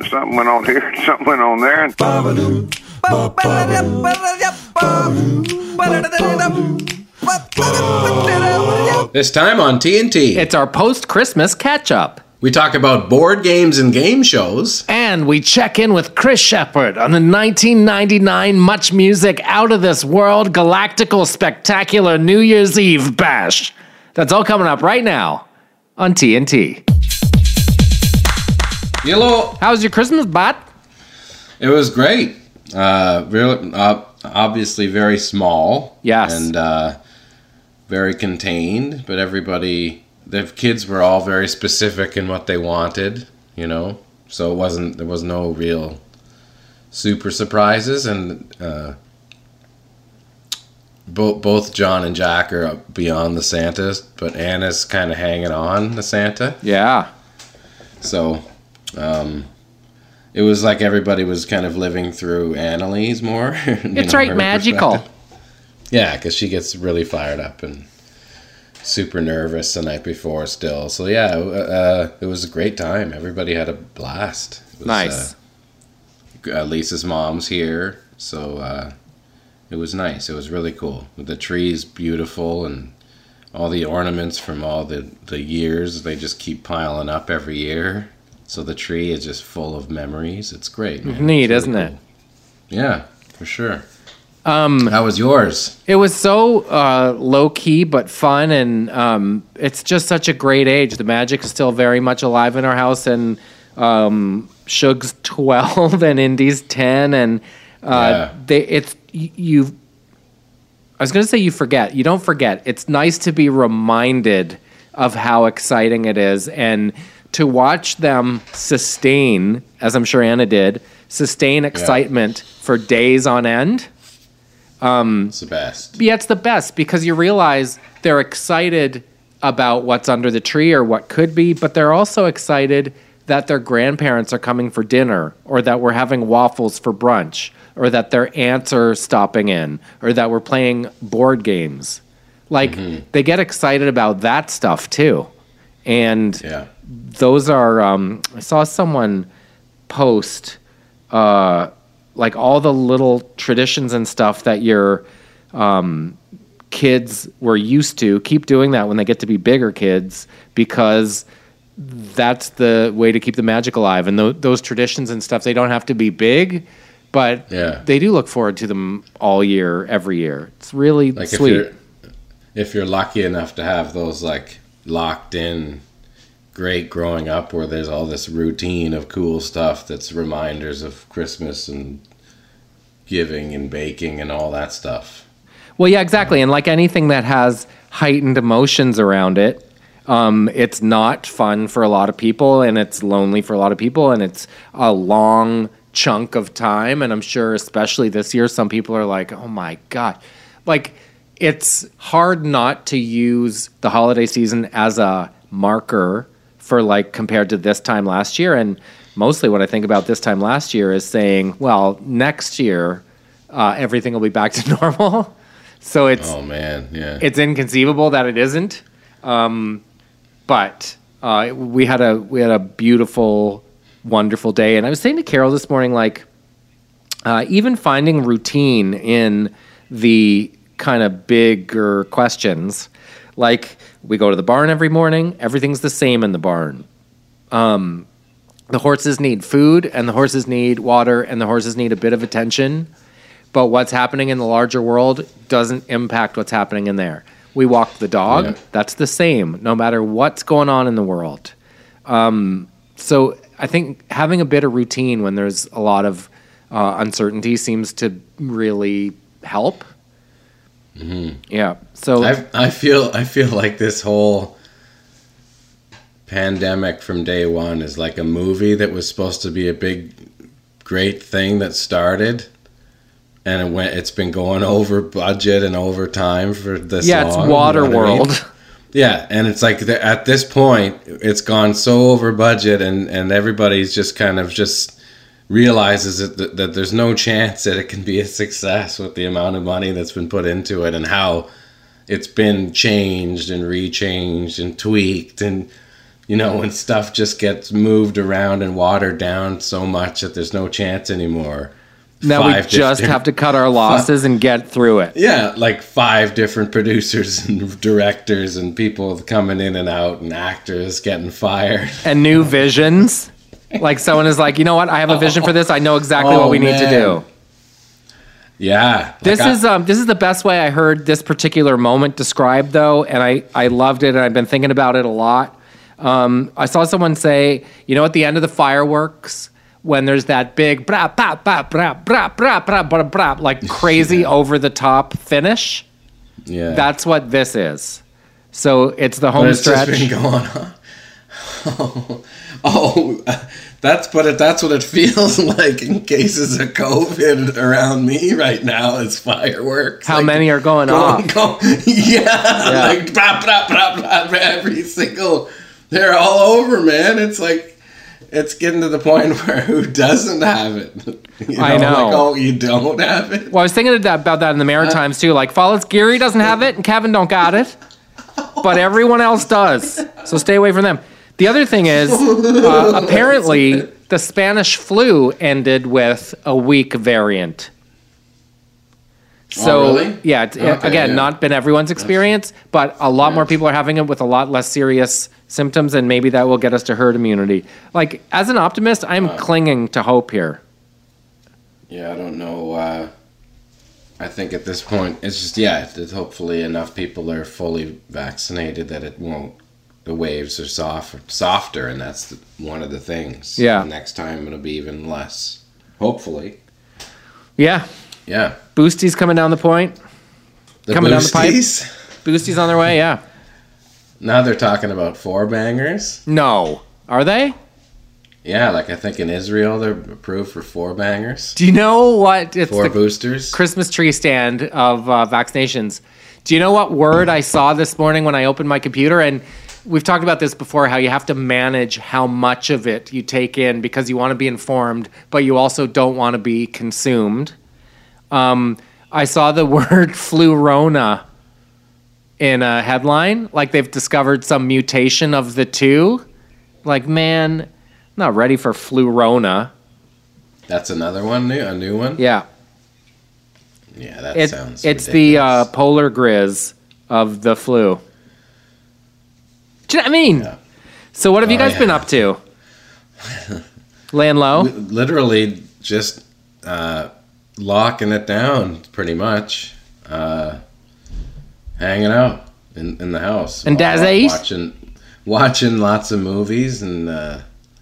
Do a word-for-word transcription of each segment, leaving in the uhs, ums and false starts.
something went on here, something went on there. And This time on T N T, It's our post-Christmas catch-up. we talk about board games and game shows. And we check in with Chris Shepard on the nineteen ninety-nine Much Music Out of This World Galactical Spectacular New Year's Eve Bash. That's all coming up right now on T N T. Hello. How was your Christmas, bud? It was great. Uh, really, uh, obviously very small. Yes. And uh, very contained, but everybody, the kids were all very specific in what they wanted, you know. So it wasn't, there was no real super surprises, and uh, both both John and Jack are beyond the Santas, but Anna's kind of hanging on the Santa. Yeah. So, um, it was like everybody was kind of living through Annalise more. It's right, magical. Yeah, because she gets really fired up and super nervous the night before still. So yeah, uh, it was a great time. Everybody had a blast. It was, Nice. Uh, Lisa's mom's here, so uh, it was nice. It was really cool. The tree's beautiful, and all the ornaments from all the, the years, they just keep piling up every year. So the tree is just full of memories. It's great, man. Neat, It's isn't really it? cool. Yeah, for sure. Um, How was yours? It was so uh, low-key but fun, and um, it's just such a great age. The magic is still very much alive in our house, and um, Shug's twelve and Indy's ten, and uh, Yeah. they it's y- you. I was going to say you forget. You don't forget. It's nice to be reminded of how exciting it is, and to watch them sustain, as I'm sure Anna did, sustain excitement for days on end. It's the best. Yeah, it's the best because you realize they're excited about what's under the tree or what could be, but they're also excited that their grandparents are coming for dinner, or that we're having waffles for brunch, or that their aunts are stopping in, or that we're playing board games. Like, they get excited about that stuff too. And Yeah. those are, um, I saw someone post, uh, like all the little traditions and stuff that your um, kids were used to. Keep doing that when they get to be bigger kids, because that's the way to keep the magic alive. And th- those traditions and stuff, they don't have to be big, but Yeah. they do look forward to them all year, every year. It's really Like sweet. if you're if you're lucky enough to have those like locked in great growing up where there's all this routine of cool stuff that's reminders of Christmas and giving and baking and all that stuff. Well, yeah, exactly. And like anything that has heightened emotions around it, um, it's not fun for a lot of people, and it's lonely for a lot of people, and it's a long chunk of time. And I'm sure, especially this year, some people are like, oh my God. Like, it's hard not to use the holiday season as a marker for, like, compared to this time last year. And mostly what I think about this time last year is saying, well, next year, uh, everything will be back to normal. So it's Oh man, yeah. it's inconceivable that it isn't. Um, but uh, we had a we had a beautiful, wonderful day. And I was saying to Carol this morning, like, uh, even finding routine in the kind of bigger questions, like we go to the barn every morning, everything's the same in the barn. Um, the horses need food, and the horses need water, and the horses need a bit of attention. But what's happening in the larger world doesn't impact what's happening in there. We walk the dog. Yeah. That's the same, no matter what's going on in the world. Um, so I think having a bit of routine when there's a lot of uh, uncertainty seems to really help. Mm-hmm. Yeah. So I I feel I feel like this whole pandemic from day one is like a movie that was supposed to be a big, great thing that started, and it went. It's been going over budget and over time for this yeah, long. it's you know what I mean? Waterworld. Yeah, and it's like the, at this point, it's gone so over budget, and, and everybody's just kind of just realizes that, that, that there's no chance that it can be a success with the amount of money that's been put into it and how it's been changed and rechanged and tweaked and you know, when stuff just gets moved around and watered down so much that there's no chance anymore. Now we Five just different- have to cut our losses and get through it. Yeah, like five different producers and directors and people coming in and out and actors getting fired. And new visions. Like someone is like, you know what? I have a vision for this. I know exactly Oh, what we need to man. do. Yeah. This like I- is um this is the best way I heard this particular moment described though, and I I loved it and I've been thinking about it a lot. Um, I saw someone say, you know, at the end of the fireworks, when there's that big bra bra bra bra bra bra bra bra bra like crazy Yeah. over the top finish. Yeah. That's what this is. So it's the But home it's stretch. just been going on. Oh, oh, that's but it, that's what it feels like in cases of COVID around me right now is fireworks. How Like, many are going go- off? go- yeah, like blah, blah, blah, blah, blah, every single. They're all over, man. It's like it's getting to the point where who doesn't have it? You I know. Like, oh, you don't have it. Well, I was thinking of that- about that in the Maritimes too. Like, Follis Geary doesn't have it, and Kevin don't got it, but everyone else does. So stay away from them. The other thing is, uh, apparently, the Spanish flu ended with a weak variant. So, Oh, really? yeah, it's, Okay, again, yeah. not been everyone's experience, but a lot more people are having it with a lot less serious symptoms, and maybe that will get us to herd immunity. Like, as an optimist, I'm clinging to hope here. Yeah, I don't know. Uh, I think at this point, it's just, yeah, that hopefully enough people are fully vaccinated that it won't, the waves are soft, softer, and that's the, one of the things. Yeah. Next time it'll be even less. Hopefully. Yeah, Yeah. Boosties coming down the point. The Coming down the pipe. boosties? Boosties on their way, yeah. Now they're talking about four bangers. No. Are they? Yeah, like I think in Israel they're approved for four bangers. Do you know what? It's Four the boosters. Christmas tree stand of uh, vaccinations. Do you know what word I saw this morning when I opened my computer? And we've talked about this before, how you have to manage how much of it you take in because you want to be informed, but you also don't want to be consumed. Um, I saw the word flurona in a headline, like they've discovered some mutation of the two. Like, man, I'm not ready for flurona. That's another one, new, a new one. Yeah. Yeah, that It, sounds. it's the uh, ridiculous. polar grizz of the flu. Do you know what I mean? Yeah. So what have you Oh, guys yeah. been up to? Laying low? Li- literally just uh, locking it down, pretty much. Uh, hanging out in, in the house. And Wa- Daz wa- Ace? Watching, watching lots of movies and uh,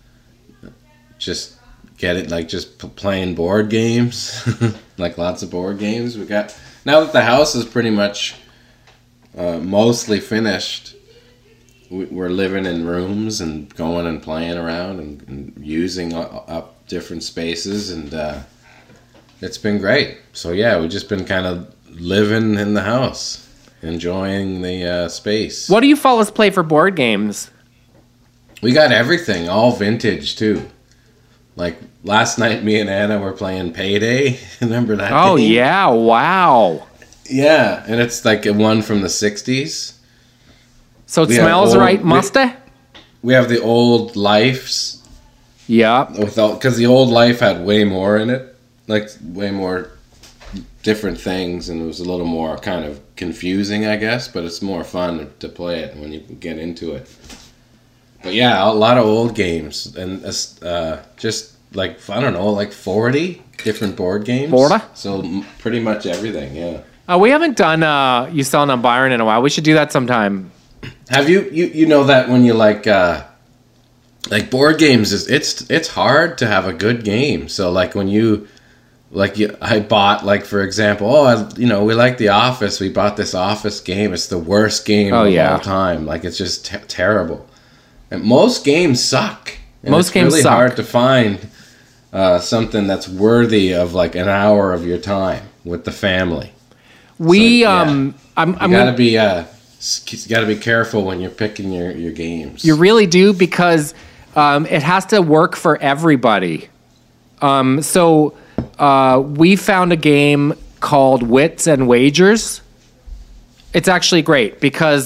just get it, like just p- playing board games. Like lots of board games. We got, now that the house is pretty much uh, mostly finished, we- we're living in rooms and going and playing around and, and using u- up different spaces, and uh, it's been great. So yeah, we've just been kind of living in the house, enjoying the uh, space. What do you fellas play for board games? We got everything, all vintage too. Like last night, me and Anna were playing Payday. Remember that? Oh, game? yeah. Wow. Yeah, and it's like a one from the sixties. So it We have smells old- right, we- must it? We have the old Lifes Yeah. without, because the old Life had way more in it, like way more different things, and it was a little more kind of confusing, I guess. But it's more fun to play it when you get into it. But yeah, a lot of old games, and uh, just like I don't know, like forty different board games. forty? So m- pretty much everything. Yeah. Uh, we haven't done uh, You Selling on Byron in a while. We should do that sometime. Have you you you know that when you like uh like board games is it's it's hard to have a good game. So like when you like you, I bought like for example, oh I, you know we like The Office. We bought this Office game. It's the worst game Oh, of yeah. all time. Like it's just te- terrible. And most games suck. And Most it's games really suck. hard to find uh, something that's worthy of like an hour of your time with the family. We, So, yeah. um, I'm, You I'm gotta gonna, be uh, s- you gotta be careful when you're picking your, your games. you really do because um, it has to work for everybody. Um, so uh, we found a game called Wits and Wagers. It's actually great because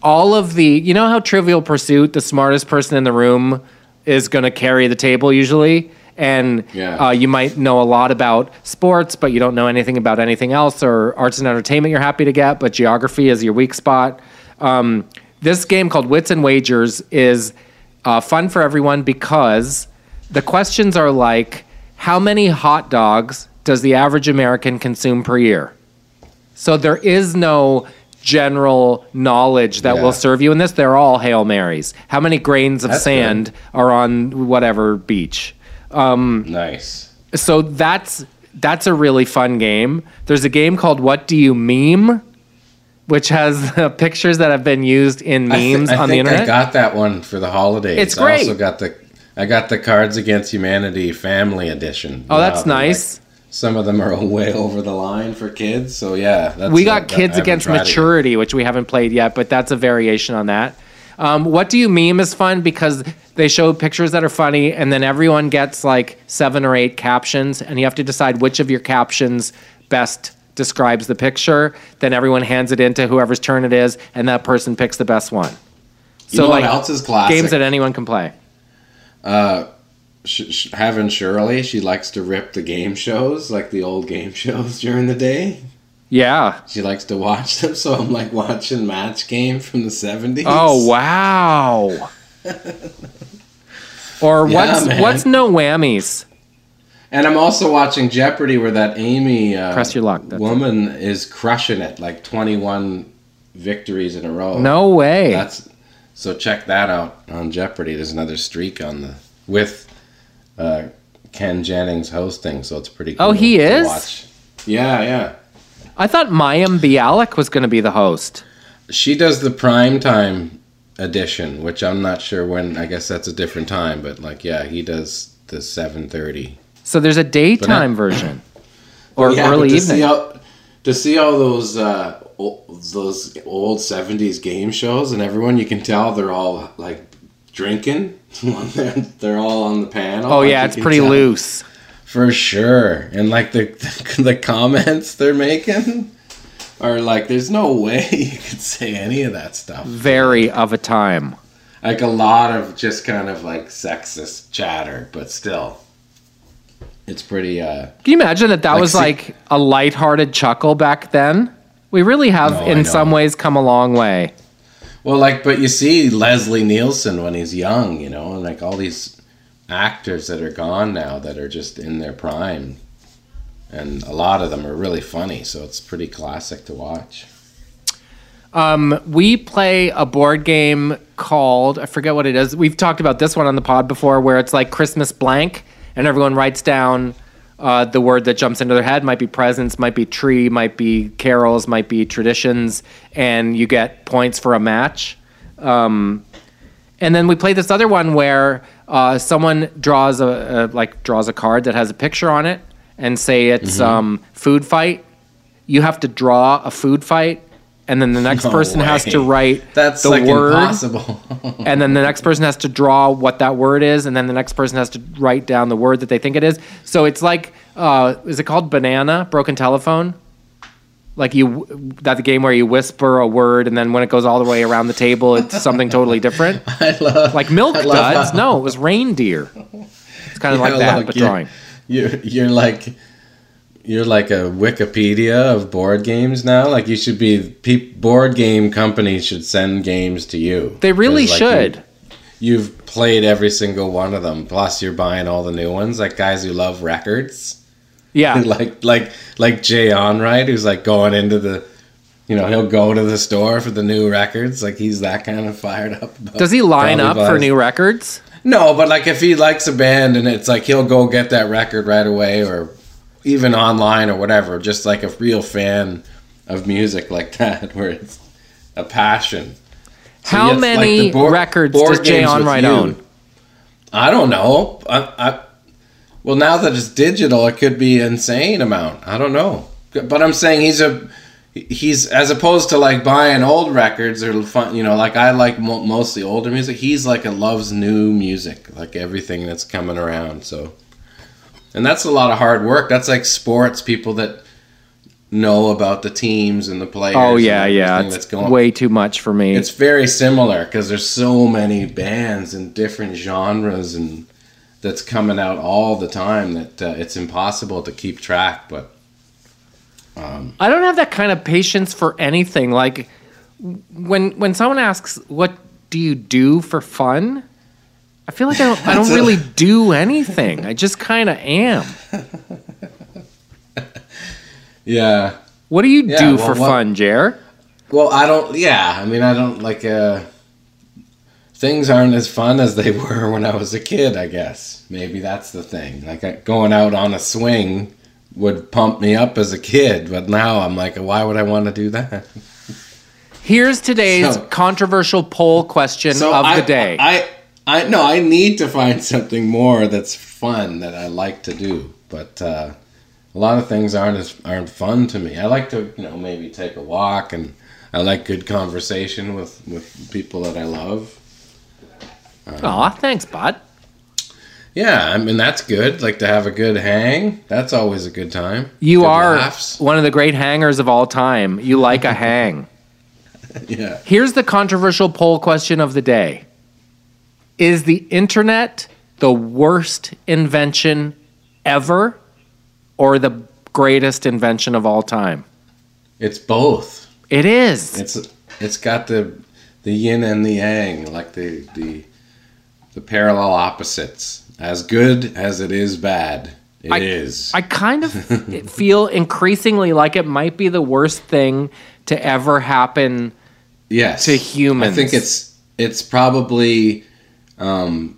all of the, you know how Trivial Pursuit, the smartest person in the room is going to carry the table usually? And Yeah. uh, you might know a lot about sports, but you don't know anything about anything else, or arts and entertainment you're happy to get, but geography is your weak spot. Um, this game called Wits and Wagers is uh, fun for everyone because the questions are like, how many hot dogs does the average American consume per year? So there is no general knowledge that Yeah. will serve you in this. They're all Hail Marys. How many grains of That's sand are on whatever beach? Nice. So that's that's a really fun game. There's a game called What Do You Meme, which has uh, pictures that have been used in I thi- memes I on the think internet. I got that one for the holidays. It's I great. also got the I got the Cards Against Humanity Family Edition. Oh, that's Wow, they're nice. like- some of them are way over the line for kids, so yeah. That's We like- got I Kids haven't Against tried it yet. Maturity, which we haven't played yet, but that's a variation on that. Um, what Do You Meme is fun because they show pictures that are funny, and then everyone gets like seven or eight captions, and you have to decide which of your captions best describes the picture. Then everyone hands it in to whoever's turn it is, and that person picks the best one. You know what else is classic? games that anyone can play. Sh- sh- having Shirley, she likes to rip the game shows, like the old game shows during the day. Yeah. She likes to watch them, so I'm like watching Match Game from the seventies. Oh wow. Or Yeah, what's man. what's No Whammies? And I'm also watching Jeopardy, where that Amy uh, Press your luck, that's woman is crushing it, like twenty-one victories in a row. No way. That's so check that out on Jeopardy. There's another streak on the with uh, Ken Jennings hosting, so it's pretty cool. Oh, he to is? watch. Yeah, yeah. I thought Mayim Bialik was going to be the host. She does the primetime edition, which I'm not sure when. I guess that's a different time, but like, yeah, he does the seven thirty. So there's a daytime But version or Yeah, early but to evening. See all, to see all those uh, o- those old seventies game shows and everyone, you can tell they're all like drinking. they're, they're all on the panel. Oh like, yeah, you it's can pretty tell. loose. For sure. And like the, the the comments they're making are like, there's no way you could say any of that stuff. Very of a time. Like a lot of just kind of like sexist chatter, but still. It's pretty uh Can you imagine that that Like, was see- like a lighthearted chuckle back then? We really have, No, I in know. some ways, come a long way. well, like, but you see Leslie Nielsen when he's young, you know, and like all these actors that are gone now that are just in their prime, and a lot of them are really funny, so it's pretty classic to watch. Um, we play a board game called, I forget what it is. We've talked about this one on the pod before, where it's like Christmas blank, and everyone writes down uh, the word that jumps into their head. Might be presents, might be tree, might be carols, might be traditions, and you get points for a match. Um, and then we play this other one where uh, someone draws a, a like draws a card that has a picture on it, and say it's um, food fight. You have to draw a food fight, and then the next No person has to way. write That's the like word, impossible. and then the next person has to draw what that word is, and then the next person has to write down the word that they think it is. So it's like, uh, is it called Banana Broken Telephone? Like you, that the game where you whisper a word, and then when it goes all the way around the table, it's something totally different. I love Like Milk I love Duds. how- No, it was reindeer. It's kind of like Yeah, that, look, but you're- drawing. You're you're like you're like a Wikipedia of board games now. Like you should be pe- board game companies should send games to you. They really 'Cause, like, should. You, you've played every single one of them. Plus, you're buying all the new ones. Like guys who love records, Yeah. like like like Jay Onright, who's like going into the, you know, he'll go to the store for the new records. Like he's that kind of fired up. about- Does he line probably up for buys- new records? No, but like if he likes a band and it's like he'll go get that record right away, or even online or whatever, just like a real fan of music like that, where it's a passion. So How yes, like many the board- records board does Jay games with Onright you. own? I don't know. I, I, well, now that it's digital, it could be an insane amount. I don't know, but I'm saying he's a he's as opposed to like buying old records or fun, you know, like I like mo- mostly older music. He's like a loves new music, like everything that's coming around. So, and that's a lot of hard work. That's like sports people that know about the teams and the players. Oh yeah, and yeah. everything It's that's going. way too much for me. It's very similar because there's so many bands and different genres and that's coming out all the time that uh, it's impossible to keep track. But um, I don't have that kind of patience for anything. Like when when someone asks, "What do you do for fun?" I feel like I don't. I don't a- really do anything. I just kind of am. yeah. What do you Yeah, do well, for what- fun, Jer? Well, I don't. Yeah, I mean, I don't like. Uh, things aren't as fun as they were when I was a kid. I guess maybe that's the thing. Like uh, going out on a swing would pump me up as a kid, but now I'm like, why would I want to do that? Here's today's So- controversial poll question of I, the day. I, I, no, I need to find something more that's fun that I like to do, but uh, a lot of things aren't as aren't fun to me. I like to, you know, maybe take a walk, and I like good conversation with with people that I love. Aw, thanks, bud. Yeah, I mean that's good. Like to have a good hang. That's always a good time. You Good are laughs. one of the great hangers of all time. You like a hang. Yeah. Here's the controversial poll question of the day. Is the internet the worst invention ever or the greatest invention of all time? It's both. It is. It's it's got the the yin and the yang, like the the the parallel opposites. As good as it is bad, it is. I kind of feel increasingly like it might be the worst thing to ever happen. Yes. to humans. I think it's it's probably um,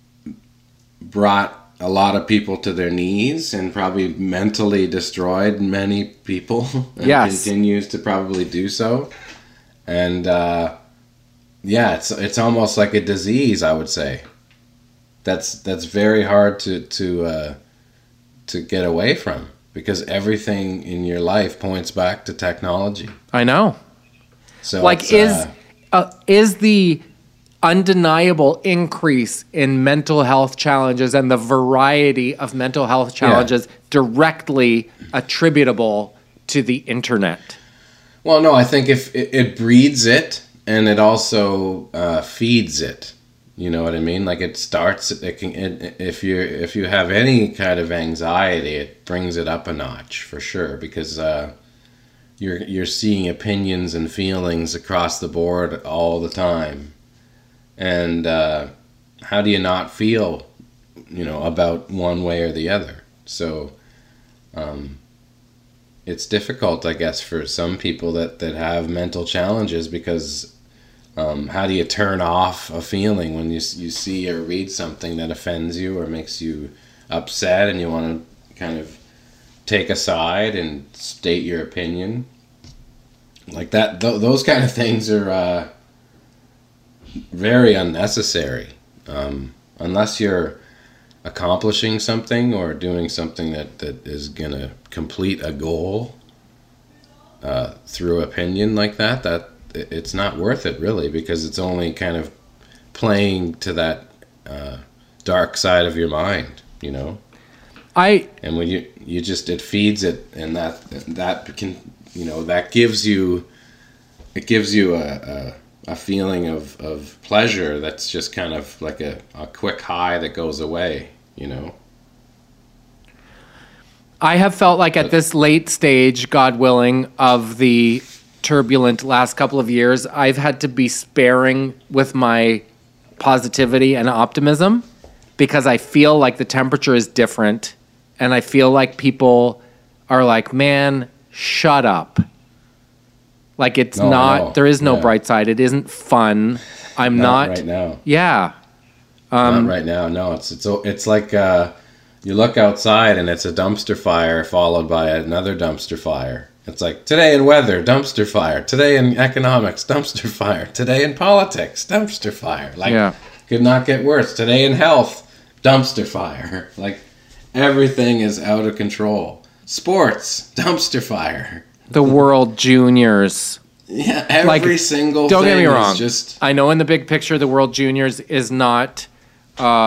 brought a lot of people to their knees and probably mentally destroyed many people. And Yes. continues to probably do so. And uh, yeah, it's it's almost like a disease, I would say. That's that's very hard to to uh, to get away from because everything in your life points back to technology. I know. So Like it's, is uh, uh, is the undeniable increase in mental health challenges and the variety of mental health challenges directly attributable to the internet? Well, no, I think if it, it breeds it and it also uh, feeds it. You know what I mean? Like it starts. It can. It, if you if you have any kind of anxiety, it brings it up a notch for sure because uh, you're you're seeing opinions and feelings across the board all the time, and uh, how do you not feel, you know, about one way or the other? So. Um, it's difficult, I guess, for some people that, that have mental challenges because um, how do you turn off a feeling when you you see or read something that offends you or makes you upset and you want to kind of take a side and state your opinion? Like that, th- those kind of things are uh, very unnecessary. Um, unless you're accomplishing something or doing something that, that is going to complete a goal uh, through opinion like that, that it's not worth it really because it's only kind of playing to that uh, dark side of your mind, you know? I And when you, you just, it feeds it and that, that can, you know, that gives you, it gives you a, a, a feeling of, of pleasure that's just kind of like a, a quick high that goes away, you know? I have felt like at this late stage, God willing, of the turbulent last couple of years, I've had to be sparing with my positivity and optimism because I feel like the temperature is different and I feel like people are like, man, shut up. Like it's No, I not, know. there is no Yeah. bright side. It isn't fun. I'm Not not, right now. yeah. Um, Not right now. No, it's it's it's like uh, you look outside and it's a dumpster fire followed by another dumpster fire. It's like today in weather, dumpster fire. Today in economics, dumpster fire. Today in politics, dumpster fire. Like Yeah. could not get worse. Today in health, dumpster fire. Like everything is out of control. Sports, dumpster fire. The World Juniors. Yeah, every Like, single Don't thing get me is wrong. just I know in the big picture, the World Juniors is not uh,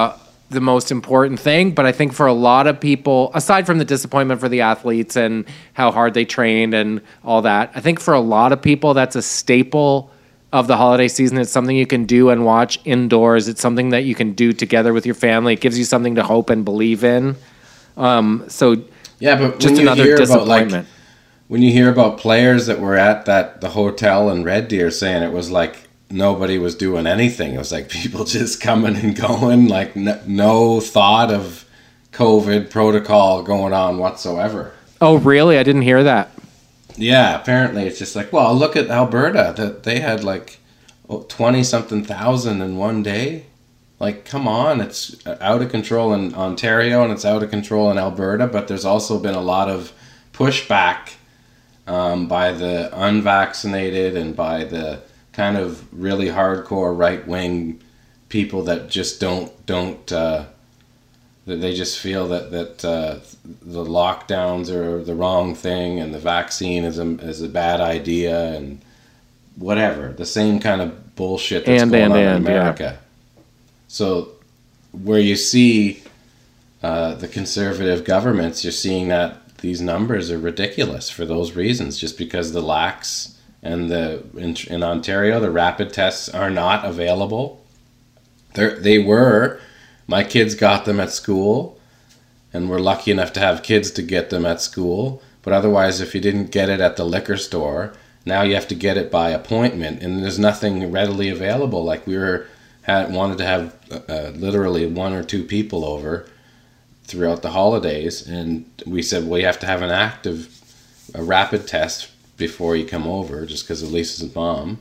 the most important thing. But I think for a lot of people, aside from the disappointment for the athletes and how hard they trained and all that, I think for a lot of people, that's a staple of the holiday season. It's something you can do and watch indoors. It's something that you can do together with your family. It gives you something to hope and believe in. Um, so yeah, but just when you another hear about, disappointment. like, when you hear about players that were at that the hotel in Red Deer saying it was like nobody was doing anything. It was like people just coming and going, like n- no thought of COVID protocol going on whatsoever. Oh, really? I didn't hear that. Yeah, apparently it's just like, well, look at Alberta. That they had like twenty something thousand in one day. Like, come on, it's out of control in Ontario and it's out of control in Alberta, but there's also been a lot of pushback um, by the unvaccinated and by the kind of really hardcore right-wing people that just don't, don't uh, that they just feel that, that uh, the lockdowns are the wrong thing and the vaccine is a, is a bad idea and whatever. The same kind of bullshit that's And, going and, on and, in America. yeah. So where you see uh, the conservative governments, you're seeing that these numbers are ridiculous for those reasons, just because the lax and the in, in Ontario, the rapid tests are not available. They're, they were. My kids got them at school, and we're lucky enough to have kids to get them at school. But otherwise, if you didn't get it at the liquor store, now you have to get it by appointment, and there's nothing readily available. Like we were had wanted to have uh, literally one or two people over throughout the holidays, and we said, well, you have to have an active, a rapid test before you come over, just because of Lisa's mom.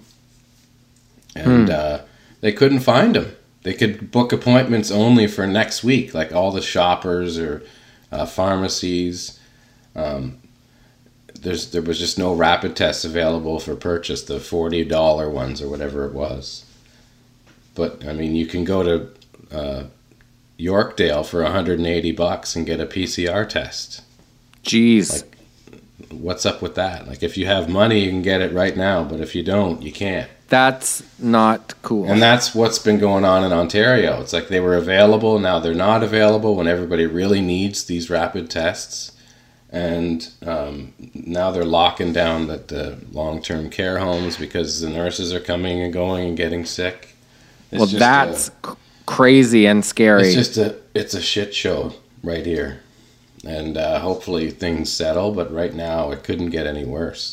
And hmm. uh, they couldn't find them. They could book appointments only for next week, like all the shoppers or uh, pharmacies. Um, there's there was just no rapid tests available for purchase, the forty dollar ones or whatever it was. But I mean, you can go to uh, Yorkdale for one hundred eighty bucks and get a P C R test. Jeez. Like, what's up with that? Like, if you have money, you can get it right now, but if you don't, you can't. That's not cool. And that's what's been going on in Ontario. It's like they were available, now they're not available when everybody really needs these rapid tests. And um, now they're locking down the, the long-term care homes because the nurses are coming and going and getting sick. It's well, that's a, c- crazy and scary. It's just a it's a shit show right here. And uh, hopefully things settle, but right now it couldn't get any worse.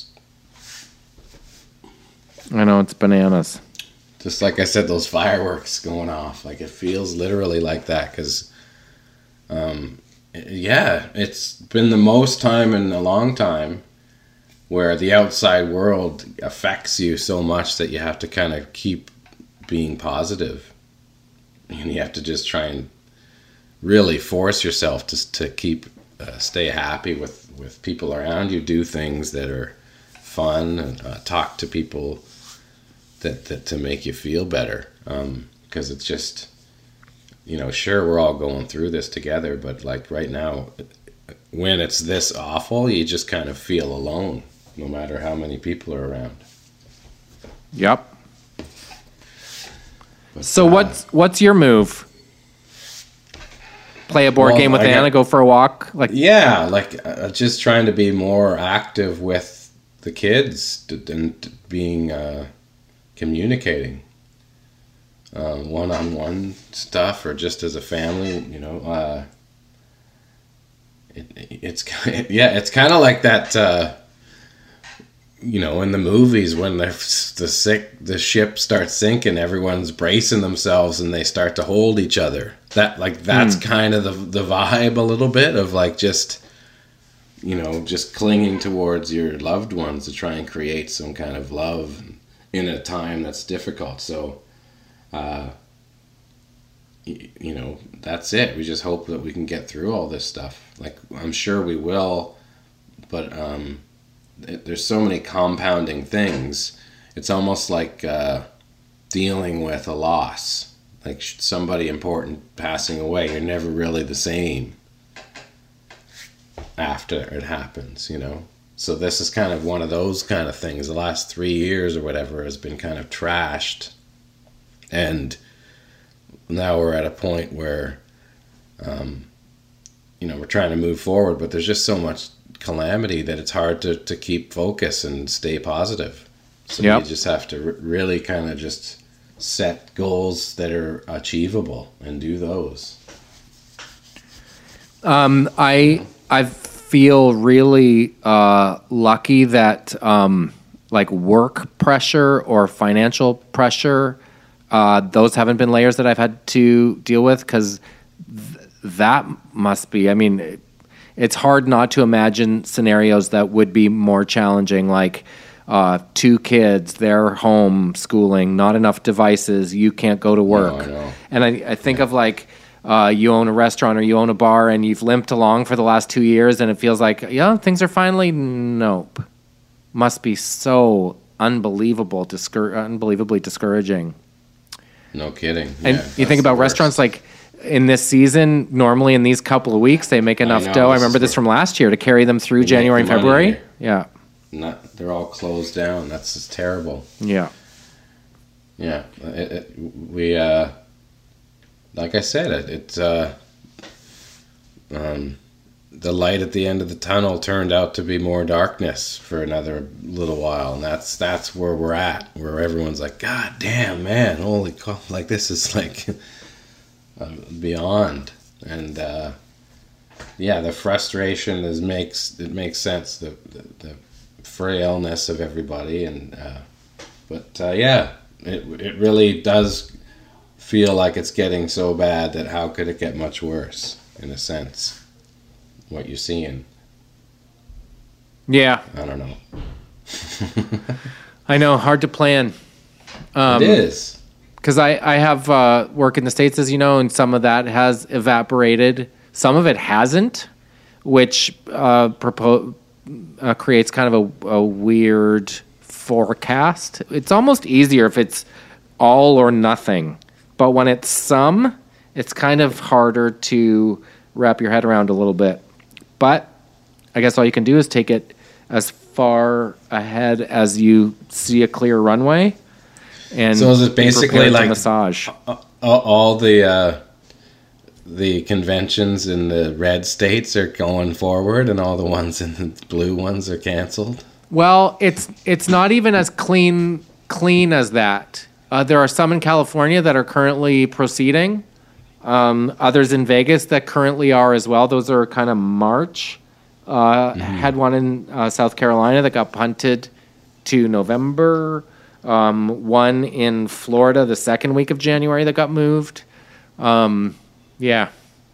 I know, it's bananas. Just like I said, those fireworks going off. Like, it feels literally like that because, um, yeah, it's been the most time in a long time where the outside world affects you so much that you have to kind of keep being positive. And you have to just try and really force yourself to to keep uh, stay happy with, with people around you, do things that are fun, and uh, talk to people that, that to make you feel better. Um, because it's just, you know, sure, we're all going through this together, but like right now, when it's this awful, you just kind of feel alone, no matter how many people are around. Yep. But, so uh, what's what's your move? Play a board well, game with I Anna, got, go for a walk? Like yeah, like uh, just trying to be more active with the kids to, and being uh, communicating uh, one-on-one stuff, or just as a family, you know. Uh, it, it's yeah, it's kind of like that. Uh, you know, in the movies when the the sick the ship starts sinking, everyone's bracing themselves and they start to hold each other. That like that's mm. kind of the the vibe a little bit of like just, you know, just clinging towards your loved ones to try and create some kind of love in a time that's difficult. So, uh, you, you know, that's it. We just hope that we can get through all this stuff. Like, I'm sure we will, but um. There's so many compounding things. It's almost like uh, dealing with a loss, like somebody important passing away. You're never really the same after it happens, you know. So this is kind of one of those kind of things. The last three years or whatever has been kind of trashed, and now we're at a point where um, you know, we're trying to move forward, but there's just so much calamity that it's hard to, to keep focus and stay positive. So Yep. you just have to r- really kind of just set goals that are achievable and do those. Um, I I feel really uh, lucky that um, like work pressure or financial pressure, uh, those haven't been layers that I've had to deal with, because th- that must be. I mean, it's hard not to imagine scenarios that would be more challenging, like uh, two kids, they're home schooling, not enough devices, you can't go to work. I know. And I, I think of like uh, you own a restaurant or you own a bar and you've limped along for the last two years and it feels like, yeah, things are finally, nope. Must be so unbelievable, discour- unbelievably discouraging. No kidding. And Yeah, you that's think about the worst. restaurants like in this season, normally in these couple of weeks, they make enough know, dough. I this remember is this where- from last year to carry them through They make January the and money February. here. Yeah. Not, they're all closed down. That's just terrible. Yeah. Yeah, it, it, we uh, like I said, it, it's uh, um, the light at the end of the tunnel turned out to be more darkness for another little while, and that's that's where we're at, where everyone's like, God damn, man, holy cow, like this is like uh, beyond, and uh, yeah, the frustration is makes it makes sense, the the, the frailness of everybody, and uh, but uh, yeah. It it really does feel like it's getting so bad that how could it get much worse, in a sense, what you're seeing. Yeah. I don't know. I know. Hard to plan. Um, it is. Because I, I have uh, work in the States, as you know, and some of that has evaporated. Some of it hasn't, which uh, propo- uh, creates kind of a, a weird forecast. It's almost easier if it's all or nothing. But when it's some, it's kind of harder to wrap your head around a little bit. But I guess all you can do is take it as far ahead as you see a clear runway. And So is it be basically prepared to like massage? all, all the uh, the conventions in the red states are going forward, and all the ones in the blue ones are canceled? Well, it's it's not even as clean clean as that. Uh, there are some in California that are currently proceeding. Um, others in Vegas that currently are as well. Those are kind of March. Uh, Mm-hmm. Had one in uh, South Carolina that got punted to November. Um, one in Florida the second week of January that got moved. Um, yeah,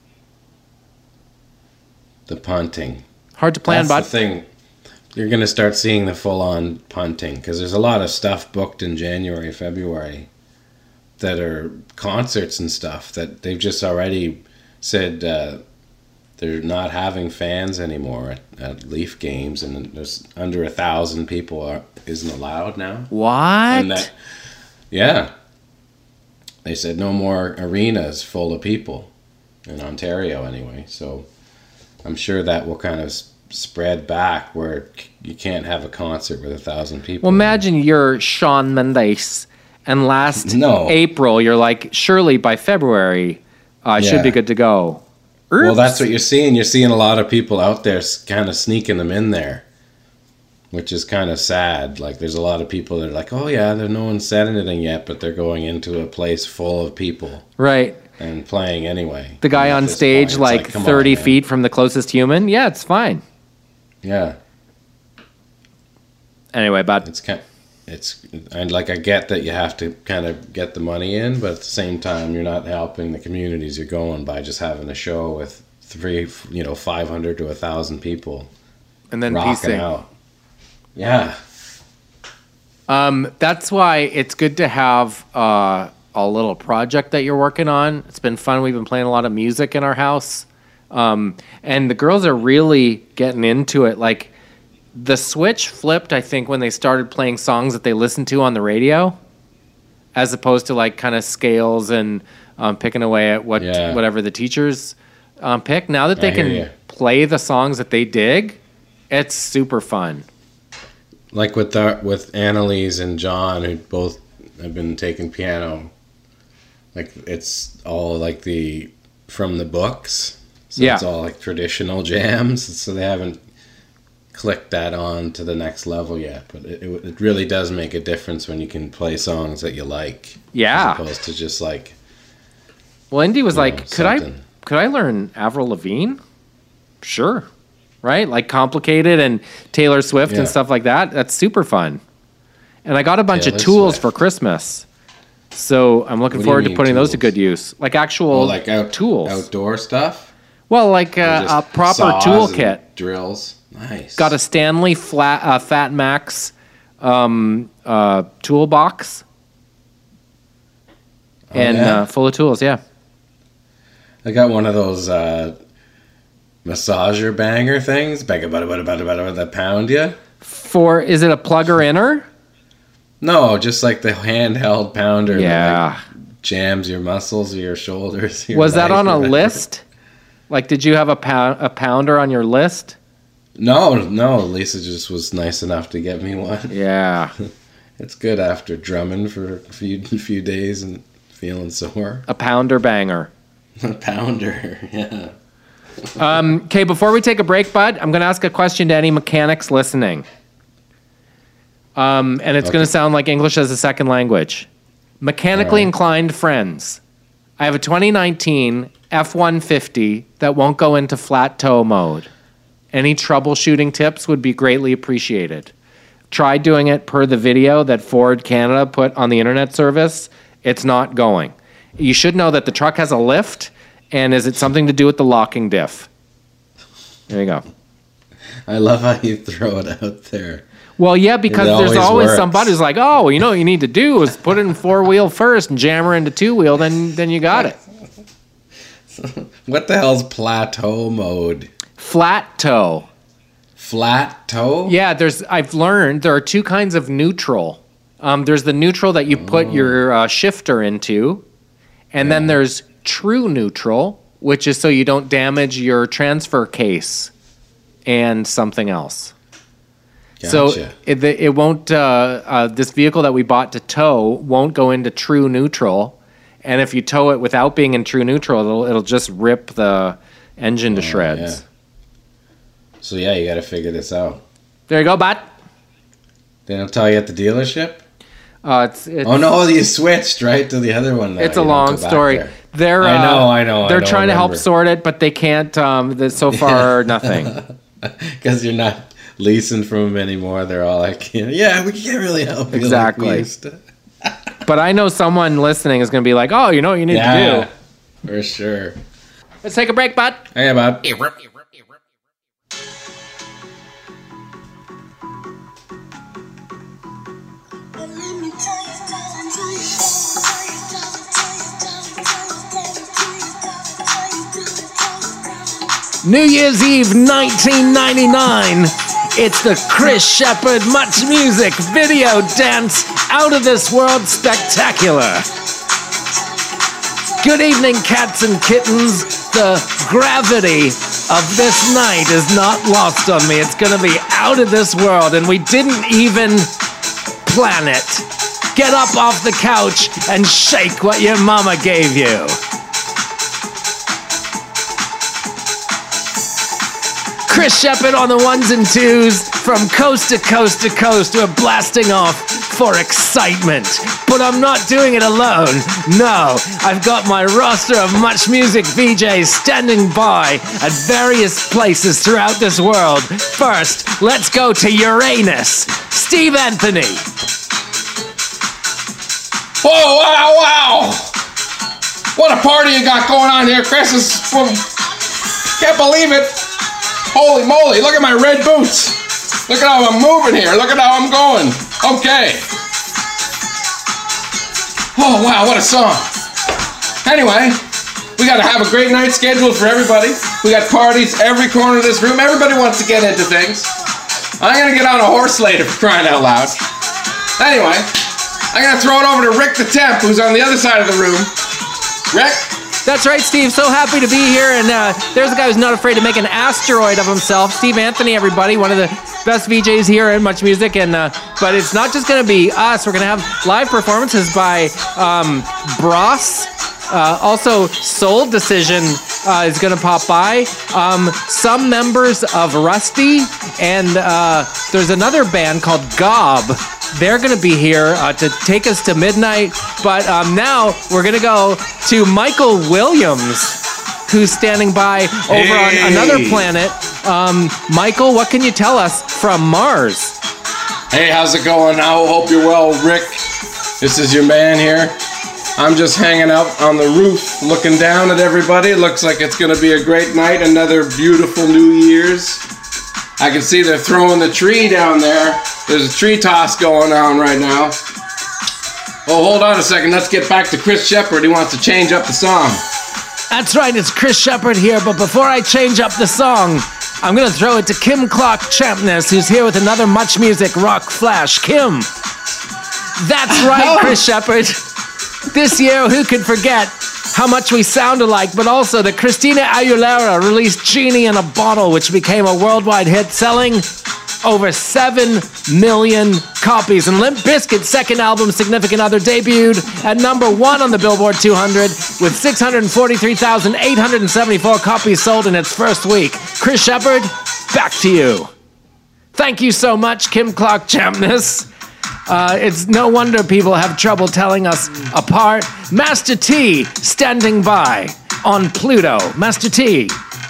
The punting. hard to plan, That's but the thing. You're going to start seeing the full-on punting, because there's a lot of stuff booked in January, February that are concerts and stuff that they've just already said uh, they're not having fans anymore at, at Leaf games, and there's under a thousand people are, isn't allowed now. what? And that, yeah, they said no more arenas full of people in Ontario anyway. So I'm sure that will kind of s- spread back where you can't have a concert with a thousand people. Well, imagine you're Sean Mendes, and last No. April you're like, surely by February uh, I should Yeah. be good to go. Well, Oops. that's what you're seeing. You're seeing a lot of people out there kind of sneaking them in there, which is kind of sad. Like, there's a lot of people that are like, oh, yeah, there, no one said anything yet, but they're going into a place full of people right. and playing anyway. The guy And at on this stage, point, it's like, come on, thirty man. feet from the closest human. Yeah, it's fine. Yeah, Anyway, but it's kind it's and like I get that you have to kind of get the money in, but at the same time, you're not helping the communities you're going by just having a show with three, you know, five hundred to a thousand people and then rocking piecing. out. Yeah. Um, that's why it's good to have uh, a little project that you're working on. It's been fun. We've been playing a lot of music in our house. Um, and the girls are really getting into it. Like, the switch flipped, I think, when they started playing songs that they listened to on the radio, as opposed to, like, kind of scales and um, picking away at what Yeah. whatever the teachers um, pick. Now that they I hear can ya. play the songs that they dig, it's super fun. Like with the, with Annalise and John, who both have been taking piano. Like, it's all like the from the books. So Yeah. it's all like traditional jams. So they haven't clicked that on to the next level yet. But it, it, it really does make a difference when you can play songs that you like. Yeah. As opposed to just like, Well, Indy was you like, know, could I something. could I learn Avril Lavigne? Sure. Right? Like Complicated and Taylor Swift Yeah. and stuff like that. That's super fun. And I got a bunch Taylor of tools Swift. for Christmas. So I'm looking What do you forward to mean, putting those to tools? good use. Like actual oh, like out, tools. outdoor stuff? Well, like Or uh, just a proper saws toolkit. and drills. Nice. Got a Stanley flat uh, Fat Max um, uh, toolbox. Oh, and yeah? uh, full of tools, yeah. I got one of those uh, massager banger things. Bada bada bada bada bada that pound you. For, is it a plugger inner? No, just like the handheld pounder that Yeah. like, jams your muscles or your shoulders. Your Was that leg, on a whatever. list? Like, did you have a pound, a pounder on your list? No, no. Lisa just was nice enough to get me one. Yeah. It's good after drumming for a few few days and feeling sore. A pounder banger. A pounder, yeah. Um, okay, before we take a break, bud, I'm going to ask a question to any mechanics listening. Um, and it's Okay. going to sound like English as a second language. Mechanically All right. inclined friends. I have a twenty nineteen F one fifty that won't go into flat toe mode. Any troubleshooting tips would be greatly appreciated. Try doing it per the video that Ford Canada put on the internet service. It's not going. You should know that the truck has a lift, and is it something to do with the locking diff? There you go. I love how you throw it out there. Well, yeah, because It there's always always works. somebody who's like, oh, you know what you need to do is put it in four wheel first and jam her into two wheel, then then you got it. What the hell's plateau mode? Flat toe. Flat toe? Yeah, there's. I've learned there are two kinds of neutral. Um, there's the neutral that you put Oh. your uh, shifter into, and then there's true neutral, which is so you don't damage your transfer case and something else. So Gotcha. it, it won't. Uh, uh, this vehicle that we bought to tow won't go into true neutral, and if you tow it without being in true neutral, it'll it'll just rip the engine to Oh, shreds. yeah. So yeah, you got to figure this out. There you go, bud. They don't tell you at the dealership? Uh, it's, it's Oh no, you switched right to the other one now. It's a You don't long go back story. there. They're I uh, know, I know, I They're don't trying to help remember. sort it, but they can't. Um, the, so far, nothing. Because you're not leasing from them anymore. They're all like, yeah, we can't really help you Exactly. like we used to. But I know someone listening is going to be like, "Oh, you know what you need Yeah, to do." for sure. Let's take a break, bud. Hey, Bob. New Year's Eve, nineteen ninety-nine. It's the Chris Shepherd Much Music Video Dance Out of This World Spectacular. Good evening, cats and kittens. The gravity of this night is not lost on me. It's going to be out of this world, and we didn't even plan it. Get up off the couch and shake what your mama gave you. Chris Shepherd on the ones and twos, from coast to coast to coast. We're blasting off for excitement. But I'm not doing it alone. No, I've got my roster of Much Music V Js standing by at various places throughout this world. First, let's go to Uranus. Steve Anthony. Whoa, wow, wow! What a party you got going on here, Chris. Is from... Can't believe it. Holy moly, look at my red boots. Look at how I'm moving here. Look at how I'm going. Okay. Oh, wow, what a song. Anyway, we got to have a great night scheduled for everybody. We got parties every corner of this room. Everybody wants to get into things. I'm going to get on a horse later for crying out loud. Anyway, I'm going to throw it over to Rick the Temp, who's on the other side of the room. Rick? That's right, Steve. So happy to be here. And uh, there's a guy who's not afraid to make an asteroid of himself. Steve Anthony, everybody. One of the best V Js here at Much Music. And uh, but it's not just going to be us. We're going to have live performances by um, Bros. Uh, also, Soul Decision uh, is going to pop by. Um, some members of Rusty, and uh, there's another band called Gob. They're going to be here uh, to take us to midnight. But um, now we're going to go to Michael Williams, who's standing by over Hey. on another planet. Um, Michael, what can you tell us from Mars? Hey, how's it going? I hope you're well, Rick. This is your man here. I'm just hanging out on the roof looking down at everybody. It looks like it's going to be a great night, another beautiful New Year's. I can see they're throwing the tree down there. There's a tree toss going on right now. Oh, hold on a second. Let's get back to Chris Shepard. He wants to change up the song. That's right, it's Chris Shepard here, but before I change up the song, I'm gonna throw it to Kim Clark Champness, who's here with another Much Music Rock Flash. Kim. That's right, Chris Shepard. This year, who could forget how much we sound alike, but also that Christina Aguilera released Genie in a Bottle, which became a worldwide hit, selling over seven million copies. And Limp Bizkit's second album, Significant Other, debuted at number one on the Billboard two hundred with six hundred forty-three thousand eight hundred seventy-four copies sold in its first week. Chris Shepard, back to you. Thank you so much, Kim Clark Champness. Uh, it's no wonder people have trouble telling us apart. Master T standing by on Pluto. Master T.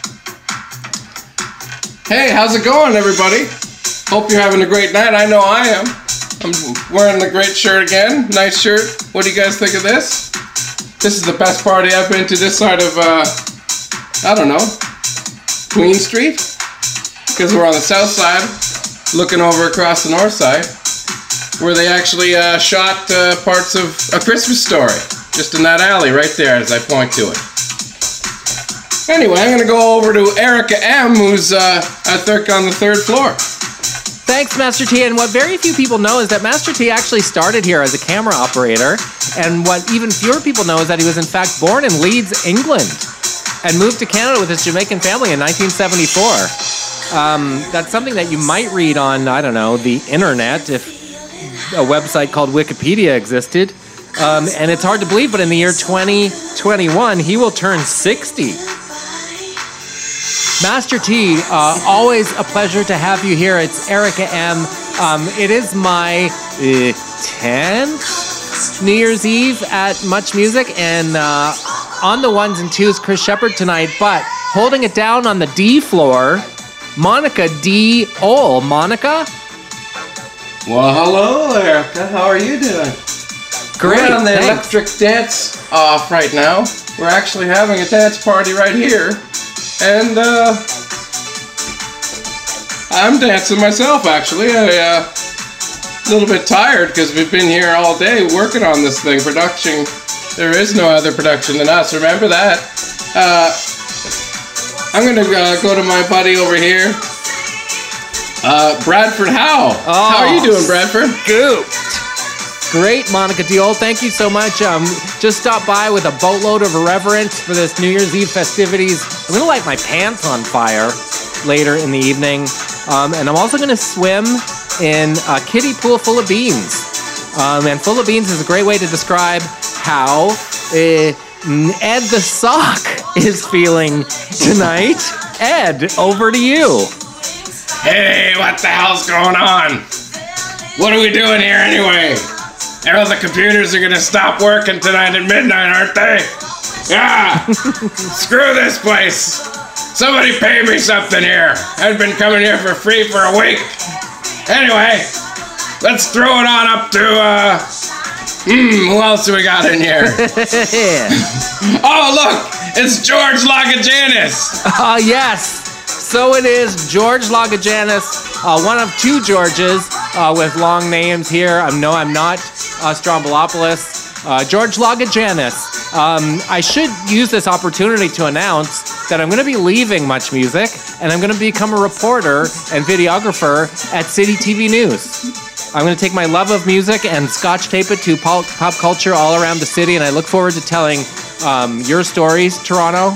Hey, how's it going, everybody? Hope you're having a great night. I know I am. I'm wearing the great shirt again. Nice shirt. What do you guys think of this? This is the best party I've been to this side of, uh, I don't know, Queen Street? Because we're on the south side, looking over across the north side, where they actually uh, shot uh, parts of A Christmas Story. Just in that alley right there as I point to it. Anyway, I'm going to go over to Erica M., who's uh, I think on the third floor. Thanks, Master T. And what very few people know is that Master T actually started here as a camera operator. And what even fewer people know is that he was in fact born in Leeds, England, and moved to Canada with his Jamaican family in nineteen seventy-four. Um, that's something that you might read on, I don't know, the internet, if a website called Wikipedia existed. Um, and it's hard to believe, but in the year twenty twenty-one, he will turn sixty. Master T, uh, always a pleasure to have you here. It's Erica M. Um, it is my uh, tenth New Year's Eve at Much Music, and uh, on the ones and twos, Chris Shepard tonight, but holding it down on the D floor, Monica D. Ole. Monica? Well, hello, Erica. How are you doing? Great, We're on the thanks. electric dance off right now. We're actually having a dance party right here. And, uh, I'm dancing myself, actually. I'm uh, a little bit tired because we've been here all day working on this thing. Production, there is no other production than us. Remember that? Uh, I'm going to uh, go to my buddy over here, uh, Bradford Howe. Oh, How are you doing, Bradford? Scooped. Great, Monica Diol. Thank you so much. Um, just stopped by with a boatload of irreverence for this New Year's Eve festivities. I'm going to light my pants on fire later in the evening. Um, and I'm also going to swim in a kiddie pool full of beans. Um, and full of beans is a great way to describe how uh, Ed the Sock is feeling tonight. Ed, over to you. Hey, what the hell's going on? What are we doing here anyway? All the computers are gonna stop working tonight at midnight, aren't they? Yeah! Screw this place! Somebody pay me something here! I've been coming here for free for a week! Anyway, let's throw it on up to, uh... Hmm, who else do we got in here? Oh, look! It's George Lagajanis! Ah, uh, yes! So it is, George Lagajanis, uh, one of two Georges uh, with long names here. Um, no, I'm not uh, Strombolopolis. Uh, George Lagajanis. Um, I should use this opportunity to announce that I'm going to be leaving Much Music, and I'm going to become a reporter and videographer at City T V News. I'm going to take my love of music and scotch tape it to pop, pop culture all around the city, and I look forward to telling um, your stories, Toronto.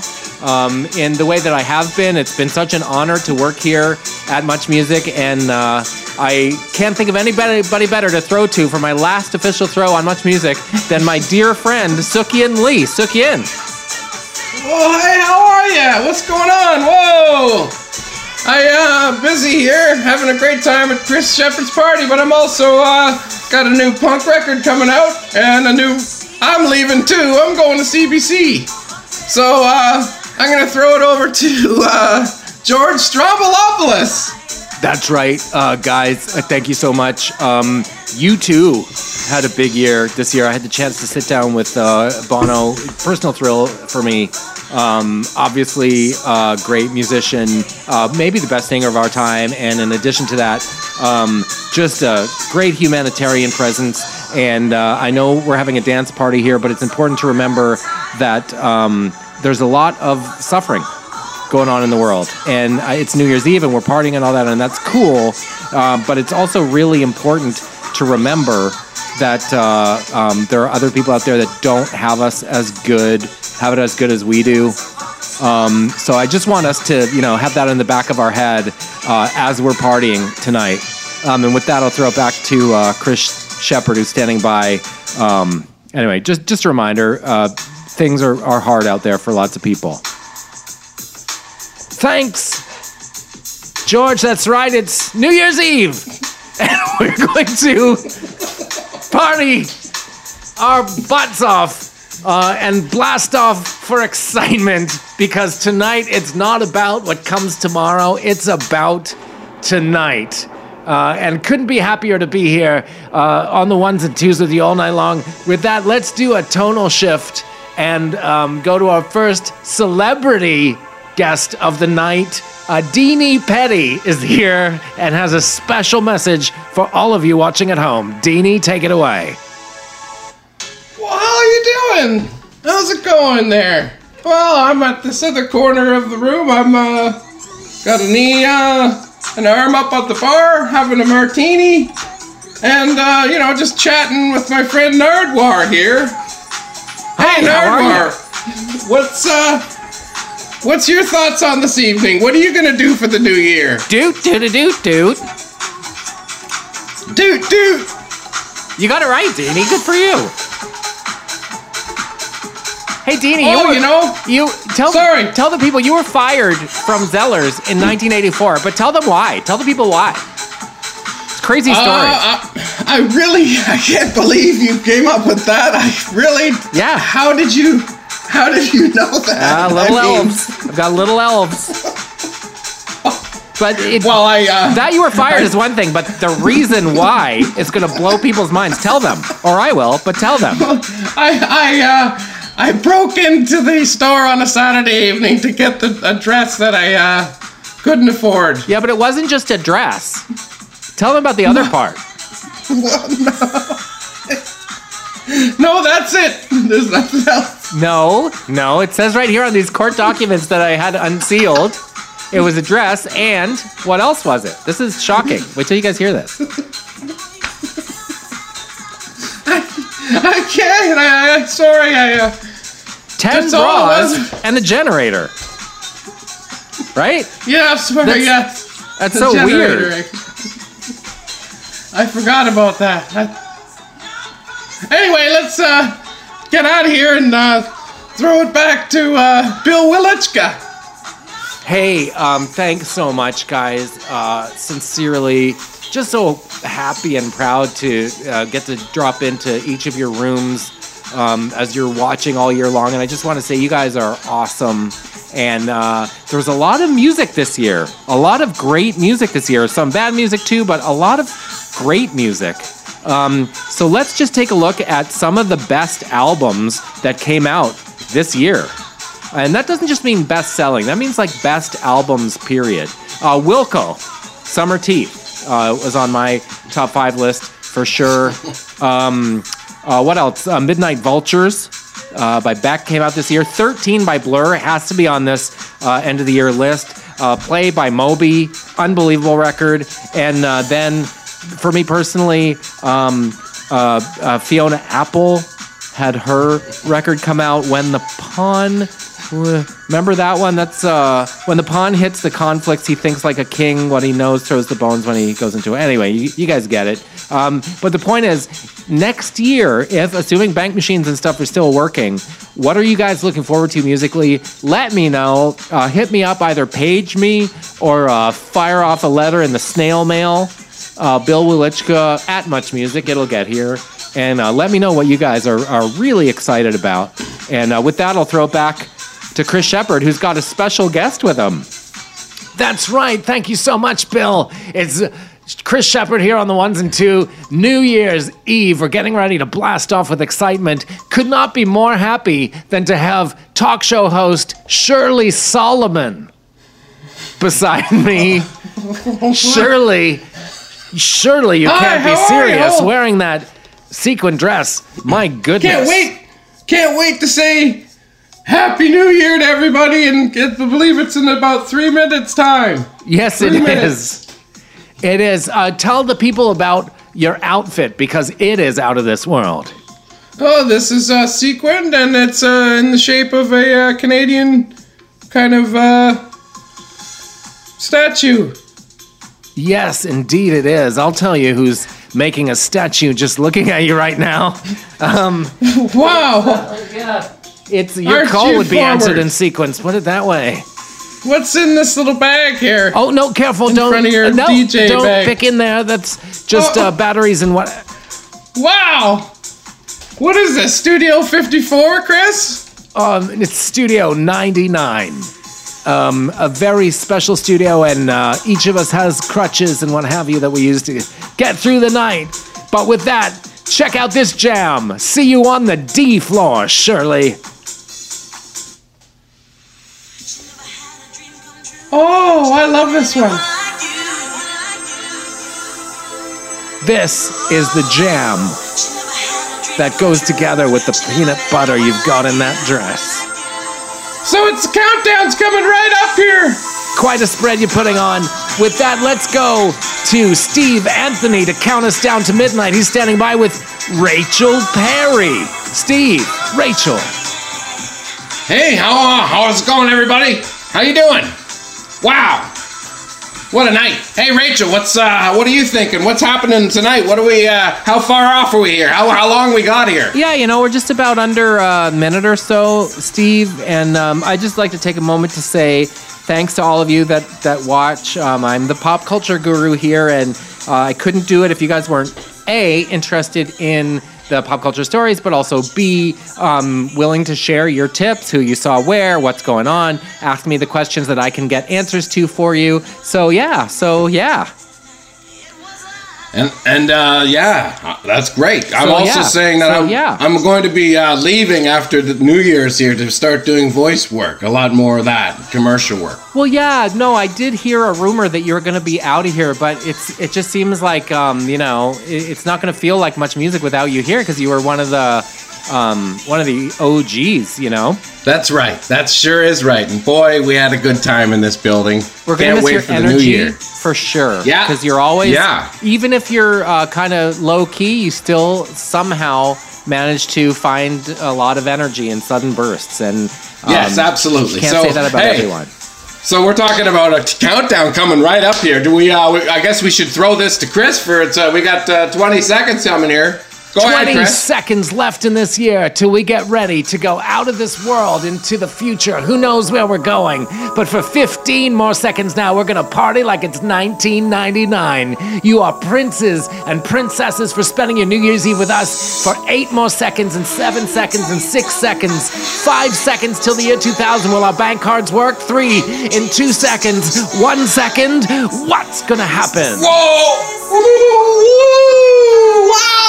um, in the way that I have been. It's been such an honor to work here at Much Music, and uh, I can't think of anybody better to throw to for my last official throw on Much Music than my dear friend, Sukyin Lee. Sukyin. Oh, hey, how are ya? What's going on? Whoa! I, uh, busy here, having a great time at Chris Shepard's party, but I'm also, uh, got a new punk record coming out, and a new, I'm leaving too, I'm going to C B C. So, uh, I'm gonna throw it over to, uh, George Stroumboulopoulos. That's right, uh, guys, uh, thank you so much. Um, you too had a big year this year. I had the chance to sit down with, uh, Bono, personal thrill for me. Um, obviously, uh, great musician, uh, maybe the best singer of our time, and in addition to that, um, just a great humanitarian presence. And uh, I know we're having a dance party here, but it's important to remember that um, there's a lot of suffering going on in the world, and uh, it's New Year's Eve, and we're partying and all that, and that's cool. Uh, but it's also really important to remember that uh, um, there are other people out there that don't have us as good, have it as good as we do. Um, so I just want us to, you know, have that in the back of our head uh, as we're partying tonight. Um, and with that, I'll throw it back to uh, Chris Shepard, who's standing by. Um, anyway, just just a reminder, uh, things are, are hard out there for lots of people. Thanks, George. That's right. It's New Year's Eve, and we're going to party our butts off uh, and blast off for excitement, because tonight it's not about what comes tomorrow, it's about tonight. Uh, and couldn't be happier to be here uh, on the ones and twos with you all night long. With that, let's do a tonal shift and um, go to our first celebrity guest of the night. Uh, Deanie Petty is here and has a special message for all of you watching at home. Deanie, take it away. Well, how are you doing? How's it going there? Well, I'm at this other corner of the room. I'm, uh, got a knee, uh, an arm up at the bar, having a martini, and, uh, you know, just chatting with my friend Nardwar here. Hey, Hey, how are Nardwar, what's, uh, what's your thoughts on this evening? What are you gonna do for the new year? Doot, doot, doot, doot. Doot, doot. You got it right, Deanie. Good for you. Hey, Deanie, Oh, you, were, you know, you tell Sorry. tell the people you were fired from Zellers in nineteen eighty-four, but tell them why. Tell the people why. It's a crazy story. Uh, I, I really, I can't believe you came up with that. I really, Yeah. How did you, how did you know that? Ah, little I mean, elves. I've got little elves. But it, Well, I, uh, that you were fired is one thing, but the reason why is going to blow people's minds. Tell them, or I will, but tell them. I, I, uh, I broke into the store on a Saturday evening to get the a dress that I, uh, couldn't afford. Yeah, but it wasn't just a dress. Tell them about the other part. No, that's it. There's nothing else. No, no, it says right here on these court documents that I had unsealed, it was a dress, and what else was it? This is shocking. Wait till you guys hear this. I can't. I, I sorry. I, uh, Ten That's all it was. bras and a generator. Right? yeah, I'm sorry. That's- yeah. That's The so generator, weird. I, I forgot about that. I- anyway, let's uh, get out of here and uh, throw it back to uh, Bill Wilichka. Hey, um, thanks so much, guys. Uh, sincerely, just so happy and proud to uh, get to drop into each of your rooms um, as you're watching all year long. And I just want to say you guys are awesome. And uh, there was a lot of music this year. A lot of great music this year. Some bad music too, but a lot of great music. Um, so let's just take a look at some of the best albums that came out this year. And that doesn't just mean best-selling. That means, like, best albums, period. Uh, Wilco, Summer Teeth, uh, was on my top five list for sure. Um, uh, what else? Uh, Midnight Vultures uh, by Beck came out this year. thirteen by Blur has to be on this uh, end-of-the-year list. Uh, Play by Moby, unbelievable record. And uh, then, for me personally, um, uh, uh, Fiona Apple had her record come out, When the Pawn Remember that one? That's uh, when the pawn hits the conflicts, he thinks like a king. What he knows throws the bones when he goes into it. Anyway, you, you guys get it. Um, but the point is, next year, if assuming bank machines and stuff are still working, what are you guys looking forward to musically? Let me know. Uh, hit me up, either page me or uh, fire off a letter in the snail mail. Uh, Bill Wilichka at Much Music. It'll get here. And uh, let me know what you guys are, are really excited about. And uh, with that, I'll throw it back to Chris Shepard, who's got a special guest with him. That's right. Thank you so much, Bill. It's Chris Shepard here on the ones and two. New Year's Eve. We're getting ready to blast off with excitement. Could not be more happy than to have talk show host Shirley Solomon beside me. Shirley, surely you Hi, can't be how are serious you? wearing that sequin dress. My goodness. Can't wait. Can't wait to say Happy New Year to everybody, and get to believe it's in about three minutes time. Yes, Three it minutes. is. It is. Uh, tell the people about your outfit, because it is out of this world. Oh, this is uh, sequined, and it's uh, in the shape of a uh, Canadian kind of uh, statue. Yes, indeed it is. I'll tell you who's making a statue just looking at you right now. Um, Wow. yeah. It's your Aren't call you would be answered forward? in sequence. Put it that way. What's in this little bag here? Oh no, careful! In don't front of your uh, no, D J don't bag. pick in there. That's just Oh. uh, batteries and what. Wow. What is this, Studio fifty-four, Chris? Um, it's Studio ninety-nine. Um, a very special studio, and uh, each of us has crutches and what have you that we use to get through the night. But with that, check out this jam. See you on the D floor, Shirley. Oh, I love this one. This is the jam that goes together with the peanut butter you've got in that dress. So it's countdown's coming right up here. Quite a spread you're putting on. With that, let's go to Steve Anthony to count us down to midnight. He's standing by with Rachel Perry. Steve, Rachel. Hey, how uh, how's it going, everybody? How you doing? Wow, what a night! Hey, Rachel, what's uh, what are you thinking? What's happening tonight? What are we? Uh, how far off are we here? How how long we got here? Yeah, you know, we're just about under a minute or so, Steve, and um, I'd just like to take a moment to say thanks to all of you that, that watch. Um, I'm the pop culture guru here, and uh, I couldn't do it if you guys weren't, A, interested in the pop culture stories, but also B, um, willing to share your tips, who you saw where, what's going on, ask me the questions that I can get answers to for you. So yeah, so yeah. And and uh, yeah, uh, that's great. I'm So, also yeah. saying that So, I'm yeah. I'm going to be uh, leaving after the New Year's here to start doing voice work. A lot more of that commercial work. Well, yeah, no, I did hear a rumor that you were going to be out of here, but it's it just seems like, um, you know, it, it's not going to feel like much music without you here, because you were one of the um, one of the O Gs, you know. That's right. That sure is right. And boy, we had a good time in this building. We're going to Can't miss wait your for the new energy year. for sure. Yeah. Because you're always, Yeah. even if you're uh, kind of low key, you still somehow manage to find a lot of energy in sudden bursts. And um, Yes, absolutely. Can't So, say that about hey, everyone. So we're talking about a countdown coming right up here. Do we? Uh, we I guess we should throw this to Chris for it's. Uh, we got uh, twenty seconds coming here. Go ahead, twenty Chris. seconds left in this year till we get ready to go out of this world into the future. Who knows where we're going? But for fifteen more seconds now, we're gonna party like it's nineteen ninety-nine. You are princes and princesses for spending your New Year's Eve with us for eight more seconds and seven seconds and six seconds. Five seconds till the year two thousand. Will our bank cards work? Three in two seconds. One second. What's gonna happen? Whoa! Woo! Wow!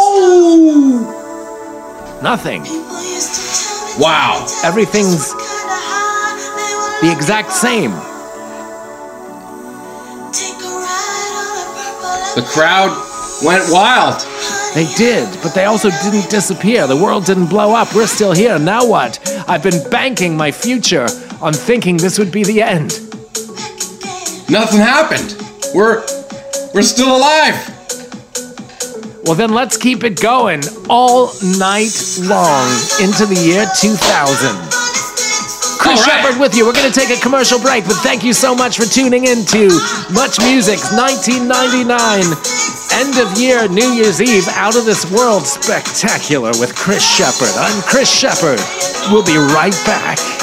Nothing. Wow! Everything's the exact same. The crowd went wild. They did, but they also didn't disappear. The world didn't blow up. We're still here. Now what? I've been banking my future on thinking this would be the end. Nothing happened. We're we're still alive. Well, then let's keep it going all night long into the year two thousand. Chris All right. Shepard with you. We're going to take a commercial break, but thank you so much for tuning in to Much Music's nineteen ninety-nine end of year New Year's Eve Out of This World Spectacular with Chris Shepard. I'm Chris Shepard. We'll be right back.